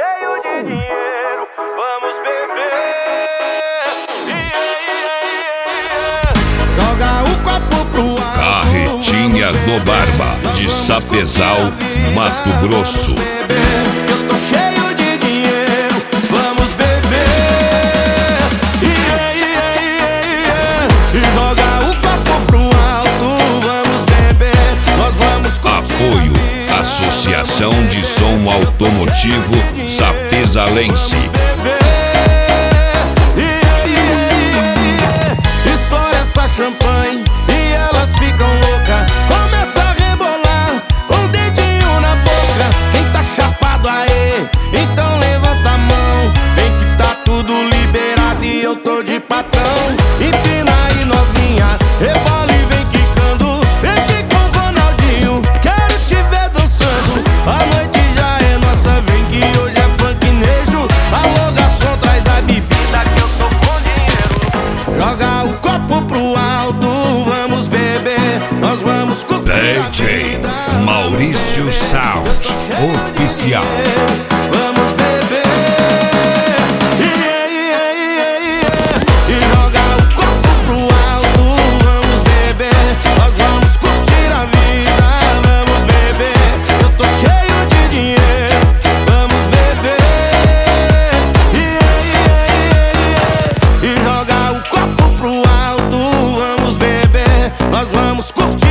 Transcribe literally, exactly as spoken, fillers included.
cheio de dinheiro, vamos beber. Yeah, yeah, yeah. Joga o copo pro alto. Carretinha do Barba, de Sapezal, Mato Grosso. Eu tô cheio de dinheiro, vamos beber. Yeah, yeah, yeah, yeah. E joga o copo pro alto, vamos beber. Nós vamos curtir. Apoio Associação de Som Automotivo Sapezalense. Estoura essa champanhe e elas ficam loucas. Começa a rebolar, um dedinho na boca. Quem tá chapado aí, então levanta a mão. Vem que tá tudo liberado e eu tô de patão. Empina aí novinha, rebola e vem quicando. Vem aqui com o Ronaldinho, quero te ver dançando. A noite já é nossa, vem que hoje é funknejo. Alô garçom, traz a bebida que eu tô com dinheiro. Joga o copo pro alto, vamos beber, nós vamos curtir a D J vida. Maurício Sound Oficial. Vamos beber. Yeah, yeah, yeah, yeah. E joga o copo pro alto, vamos beber, nós vamos curtir a vida. Vamos beber, eu tô cheio de dinheiro. Vamos beber. Yeah, yeah, yeah, yeah. E joga o copo pro alto, vamos beber, nós vamos curtir.